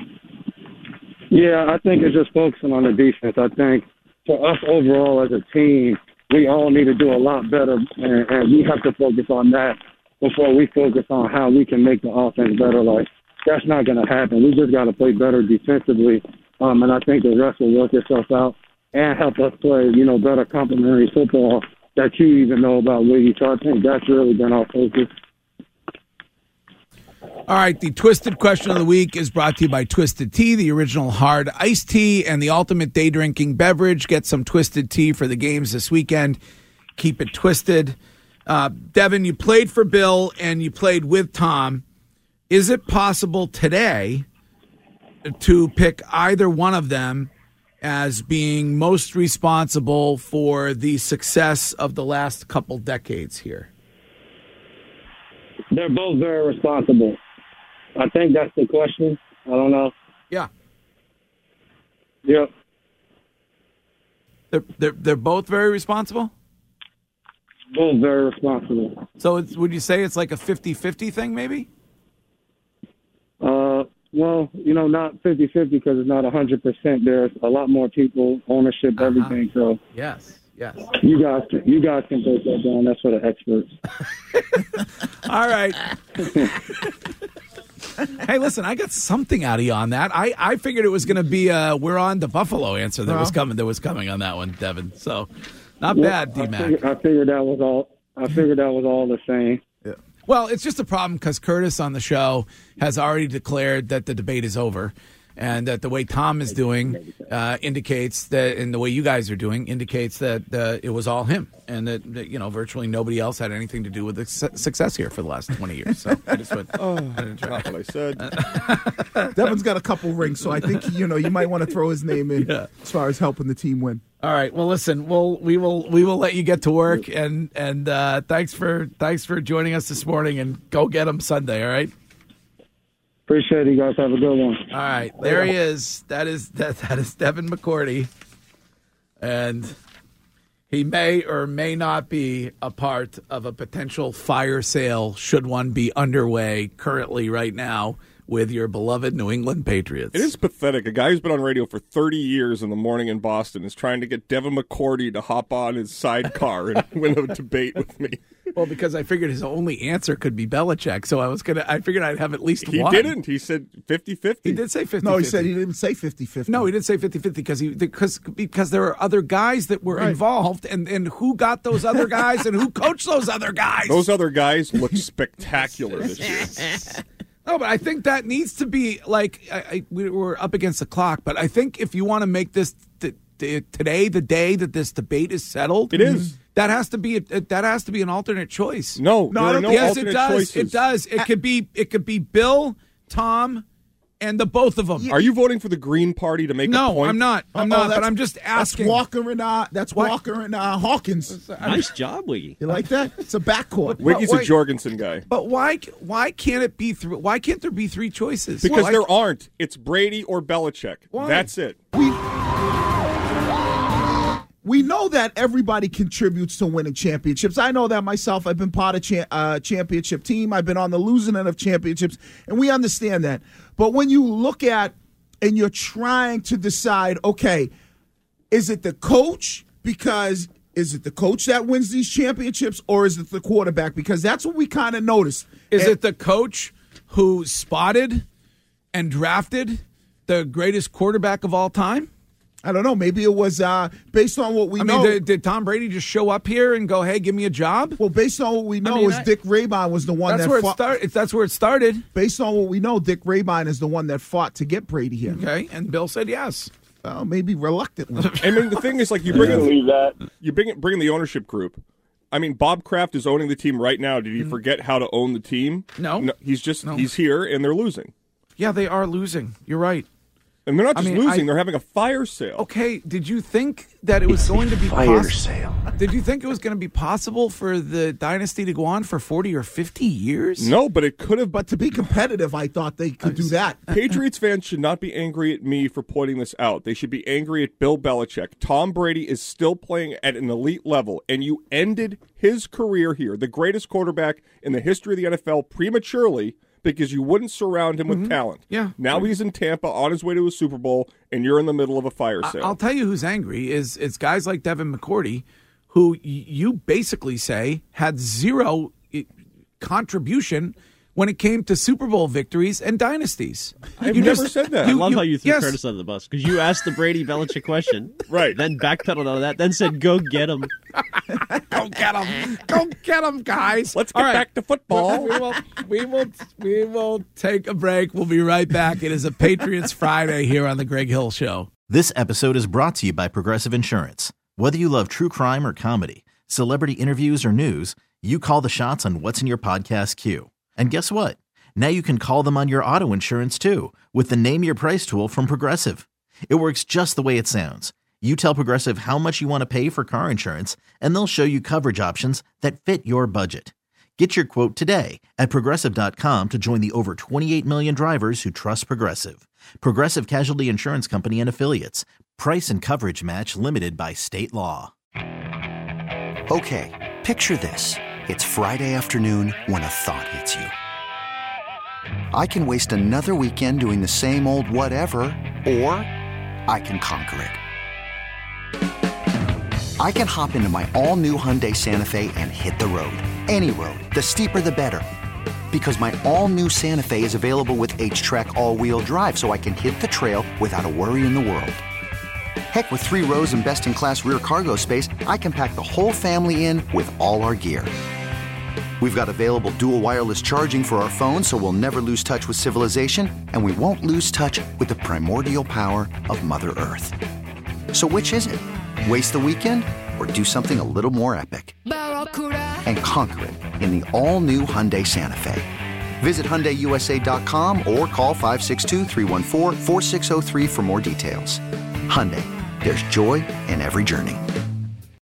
Speaker 22: Yeah, I think it's just focusing on the defense. I think for us overall as a team, we all need to do a lot better, and we have to focus on that before we focus on how we can make the offense better. Like, that's not going to happen. We just got to play better defensively, and I think the rest will work itself out and help us play, better complementary football that you even know about, Wiggy. So I think that's really been our focus.
Speaker 9: All right, the Twisted Question of the Week is brought to you by Twisted Tea, the original hard iced tea and the ultimate day drinking beverage. Get some Twisted Tea for the games this weekend. Keep it twisted. Devin, you played for Bill and you played with Tom. Is it possible today to pick either one of them as being most responsible for the success of the last couple decades here?
Speaker 22: They're both very responsible. I think that's the question. I don't know.
Speaker 9: Yeah.
Speaker 22: Yep.
Speaker 9: They're both very responsible?
Speaker 22: Both very responsible.
Speaker 9: So would you say it's like a 50-50 thing maybe?
Speaker 22: Well, not 50-50 because it's not 100%. There's a lot more people, ownership, everything. So
Speaker 9: yes.
Speaker 22: You guys can break that down. That's for the experts.
Speaker 9: All right. Hey, listen, I got something out of you on that. I figured it was going to be we're on the Buffalo answer that was coming on that one, Devin. So not bad, D-Mac.
Speaker 22: I figured that was all. I figured that was all the same.
Speaker 9: Yeah. Well, it's just a problem because Curtis on the show has already declared that the debate is over. And that the way Tom is doing indicates that, and the way you guys are doing indicates that it was all him, and that virtually nobody else had anything to do with the success here for the last 20 years. So I just went.
Speaker 12: Not what I said.
Speaker 5: Devin's got a couple rings, so I think you might want to throw his name in as far as helping the team win.
Speaker 9: All right. Well, listen, we will let you get to work, and thanks for joining us this morning, and go get them Sunday. All right.
Speaker 22: Appreciate it, you guys. Have a good one.
Speaker 9: All right, there he is. That is Devin McCourty, and he may or may not be a part of a potential fire sale should one be underway currently right now with your beloved New England Patriots.
Speaker 12: It is pathetic. A guy who's been on radio for 30 years in the morning in Boston is trying to get Devin McCourty to hop on his sidecar and win a debate with me.
Speaker 9: Well, because I figured his only answer could be Belichick, so I figured I'd have at least one.
Speaker 12: He didn't. He said 50-50.
Speaker 9: He did say 50-50.
Speaker 5: No, he didn't say 50-50.
Speaker 9: No, he didn't say 50-50 because there are other guys that were involved, and who got those other guys and who coached those other guys?
Speaker 12: Those other guys look spectacular this year.
Speaker 9: No, but I think that needs to be we're up against the clock. But I think if you want to make this today the day that this debate is settled,
Speaker 12: it is.
Speaker 9: That has to be an alternate choice.
Speaker 12: No, there are no alternate choices.
Speaker 9: It does. It could be Bill, Tom, and the both of them.
Speaker 12: Are you voting for the Green Party to make a point?
Speaker 9: No, I'm not. But I'm just asking.
Speaker 5: That's Walker and Hawkins.
Speaker 11: Nice job, Wiggy.
Speaker 5: You like that? It's a backcourt.
Speaker 12: Wiggy's a Jorgensen guy.
Speaker 9: But why can't it be three? Why can't there be three choices?
Speaker 12: Because there aren't. It's Brady or Belichick.
Speaker 9: Why?
Speaker 12: That's it.
Speaker 5: We know that everybody contributes to winning championships. I know that myself. I've been part of championship team. I've been on the losing end of championships, and we understand that. But when you look at and you're trying to decide, okay, is it the coach? Because is it the coach that wins these championships, or is it the quarterback? Because that's what we kind of noticed.
Speaker 9: Is it the coach who spotted and drafted the greatest quarterback of all time?
Speaker 5: I don't know. Maybe it was based on what we know.
Speaker 9: Did Tom Brady just show up here and go, hey, give me a job?
Speaker 5: Well, based on what we know, Dick Rayburn was the one that fought.
Speaker 9: That's where it started.
Speaker 5: Based on what we know, Dick Rayburn is the one that fought to get Brady here.
Speaker 9: Okay, and Bill said yes.
Speaker 5: Well, maybe reluctantly.
Speaker 12: I mean, the thing is, like, you bring in the ownership group. I mean, Bob Kraft is owning the team right now. Did he forget how to own the team?
Speaker 9: No.
Speaker 12: He's here, and they're losing.
Speaker 9: Yeah, they are losing. You're right.
Speaker 12: And they're not just losing; they're having a fire sale.
Speaker 9: Okay, did you think that it was going to be
Speaker 14: fire sale?
Speaker 9: Did you think it was going to be possible for the dynasty to go on for 40 or 50 years?
Speaker 12: No, but it could have.
Speaker 5: But to be competitive, I thought they could do that.
Speaker 12: Patriots fans should not be angry at me for pointing this out. They should be angry at Bill Belichick. Tom Brady is still playing at an elite level, and you ended his career here, the greatest quarterback in the history of the NFL, prematurely. Because you wouldn't surround him with talent.
Speaker 9: Yeah.
Speaker 12: Now he's in Tampa on his way to a Super Bowl, and you're in the middle of a fire sale.
Speaker 9: I'll tell you who's angry is it's guys like Devin McCourty, who you basically say had zero contribution when it came to Super Bowl victories and dynasties.
Speaker 12: I've never said that.
Speaker 11: I love how you threw Curtis under the bus because you asked the Brady Belichick question,
Speaker 12: right?
Speaker 11: Then backpedaled out of that, then said, "Go get him,
Speaker 9: go get him, go get him, guys."
Speaker 12: Let's get back to football.
Speaker 9: We will take a break. We'll be right back. It is a Patriots Friday here on the Greg Hill Show.
Speaker 1: This episode is brought to you by Progressive Insurance. Whether you love true crime or comedy, celebrity interviews or news, you call the shots on what's in your podcast queue. And guess what? Now you can call them on your auto insurance, too, with the Name Your Price tool from Progressive. It works just the way it sounds. You tell Progressive how much you want to pay for car insurance, and they'll show you coverage options that fit your budget. Get your quote today at Progressive.com to join the over 28 million drivers who trust Progressive. Progressive Casualty Insurance Company and Affiliates. Price and coverage match limited by state law.
Speaker 3: Okay, picture this. It's Friday afternoon when a thought hits you. I can waste another weekend doing the same old whatever, or I can conquer it. I can hop into my all-new Hyundai Santa Fe and hit the road. Any road. The steeper the better. Because my all-new Santa Fe is available with H-Track all-wheel drive, so I can hit the trail without a worry in the world. Heck, with 3 rows and best-in-class rear cargo space, I can pack the whole family in with all our gear. We've got available dual wireless charging for our phones, so we'll never lose touch with civilization, and we won't lose touch with the primordial power of Mother Earth. So which is it? Waste the weekend or do something a little more epic? And conquer it in the all-new Hyundai Santa Fe. Visit HyundaiUSA.com or call 562-314-4603 for more details. Hyundai, there's joy in every journey.